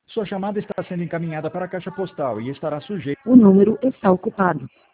Sua chamada está sendo encaminhada para a caixa postal e estará sujeita. O número está ocupado.